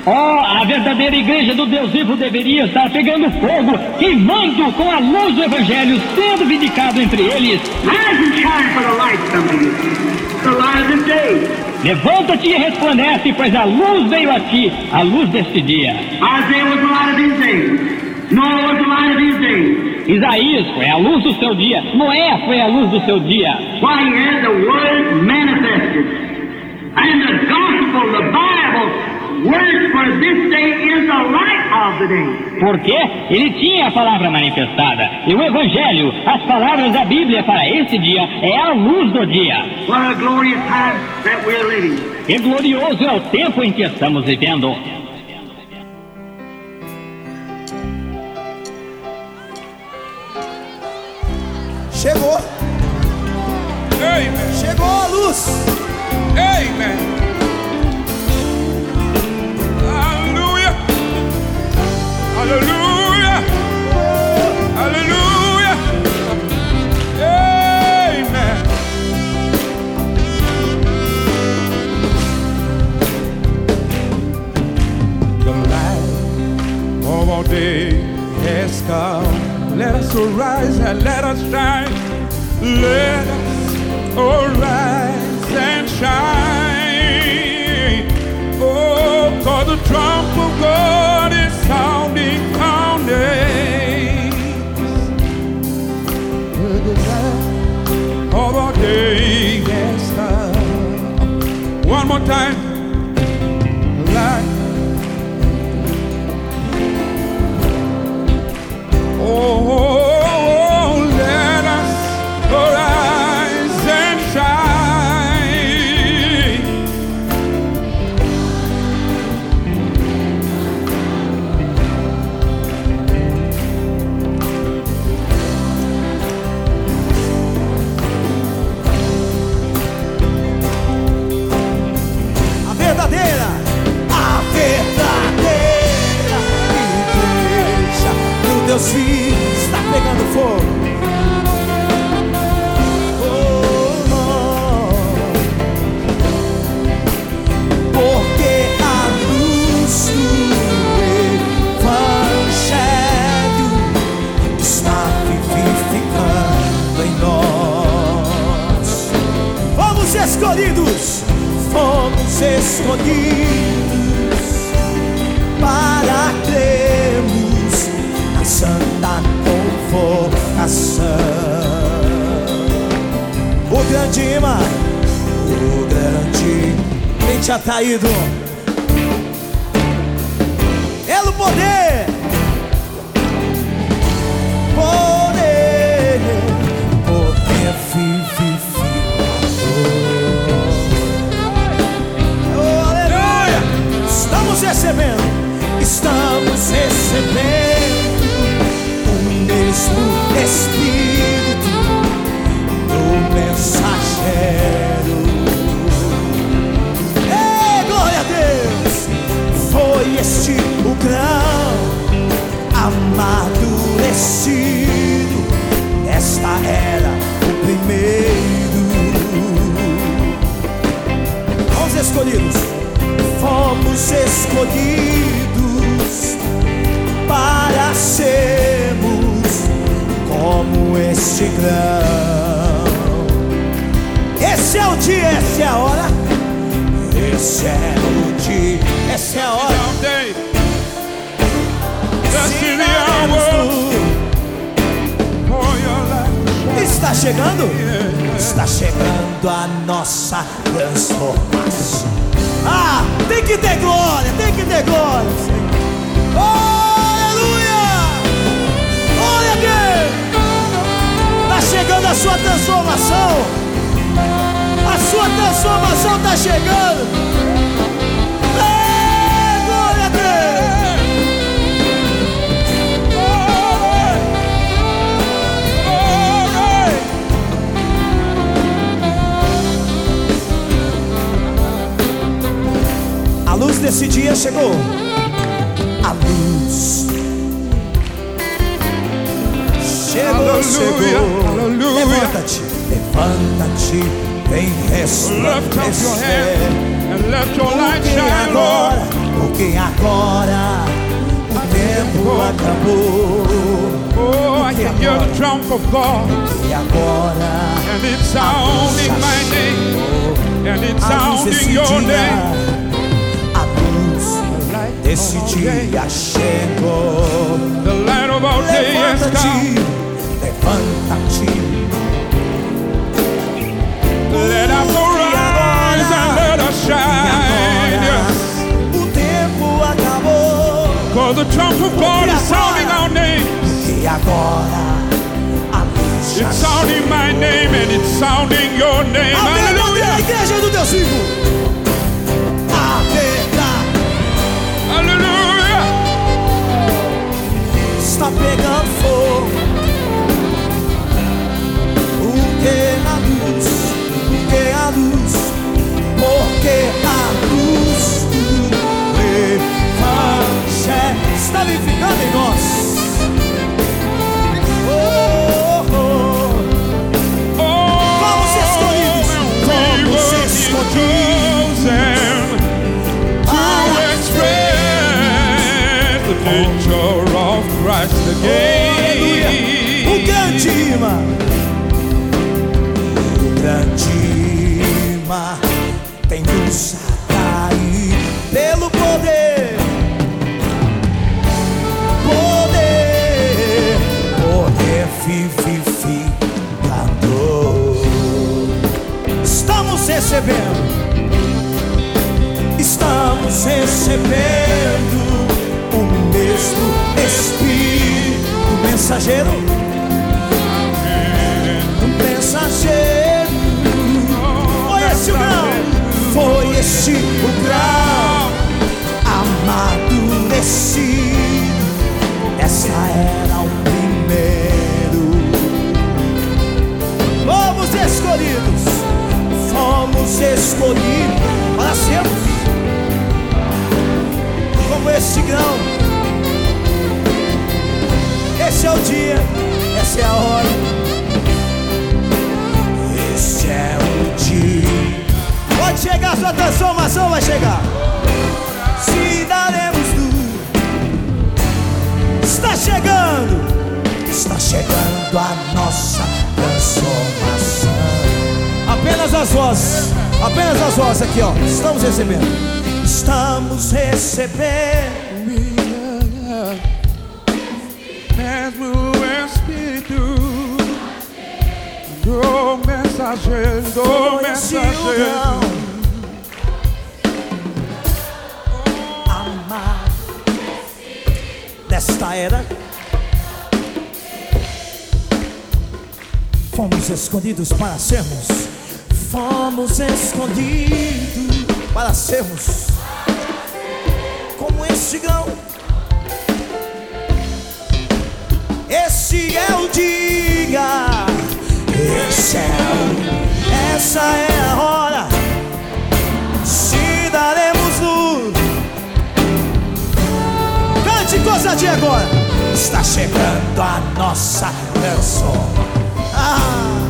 Oh, a verdadeira igreja do Deus vivo deveria estar pegando fogo, queimando com a luz do Evangelho, sendo vindicado entre eles. Rise and shine, for the light come to you. The light of day. Levanta-te e resplandece, pois a luz veio a ti, a luz deste dia. Isaiah was the light of his day. Noah was the light of his day. Isaías foi a luz do seu dia, Noé foi a luz do seu dia. Why, he had the Word manifested. And the Gospel, the Bible, words for this day is the light of the day. Porque ele tinha a palavra manifestada. E o Evangelho, as palavras da Bíblia para esse dia, é a luz do dia. What a glorious time that we're living. E glorioso é o tempo em que estamos vivendo. Chegou. Amen. Chegou a luz. Amen. Hallelujah. Hallelujah. Hallelujah. Amen. The light of our day has come. Let us arise and let us shine. Let us arise and shine. Oh, for the trump of God is sounding, sounding. The light of our day has come. One more time. Light. Oh, let us arise and shine. A verdadeira igreja do Deus vivo está pegando fogo. Porque a luz do Evangelho está vivificando em nós. Fomos escolhidos para crermos na santa convocação. O grande imã, o grande quem te atraído pelo poder vivificador. Oh, aleluia! Estamos recebendo o mesmo Espírito do mensageiro. Glória a Deus! Foi este o grão amadurecido. Esta era o primeiro. Fomos escolhidos. Fomos escolhidos para sermos como este grão. Esse é o dia, essa é a hora. Esse é o dia, essa é a hora. Está chegando? Está chegando a nossa transformação. Tem que ter glória, tem que ter glória. Oh, aleluia! Glória a Deus! Está chegando a sua transformação. A sua transformação está chegando. Glória a Deus! A luz desse dia chegou. A luz chegou, chegou. Levanta-te, levanta-te. vem Lift up your resplandecer. hand and let your light Porque shine, Lord. agora, porque agora o tempo acabou. Oh, I can hear the trump of God, E agora and it's sounding my name, and it's a luz desse sounding your dia, name. a luz desse dia chegou. The light of our day has Levanta-te, come. levanta-te. Let us arise and let us shine. Yes. O tempo acabou. For the trump of God is sounding our names. E agora a luz já It's sounding my name and it's sounding your name. a verdade da Hallelujah. igreja do Deus vivo. A verdade Hallelujah. está pegando fogo. Porque a luz, porque a luz, porque a luz do Evangelho está vivificando em nós. Vamos escolhidos, vamos escolhidos to express the nature of Christ Aleluia. again. O grande imã, o grande imã tem luz atrair pelo poder, poder, poder vivificador. Estamos recebendo o mesmo Espírito mensageiro, mensageiro. Foi esse o grau, foi esse o grau amadurecido. Essa era o primeiro. Fomos escolhidos para sermos como esse grão. Esse é o dia, essa é a hora. Esse é o dia. Pode chegar a sua transformação, vai chegar. Se daremos tudo. Está chegando a nossa transformação. Apenas as vozes aqui, ó. Estamos recebendo. Mesmo Espírito do mensageiro, do mensageiro. Amado desta era, fomos escolhidos para sermos. Fomos escolhidos para sermos como este grão. Esse é o dia, essa é a hora. Se daremos luz. Cante com ousadia agora. Está chegando a nossa canção.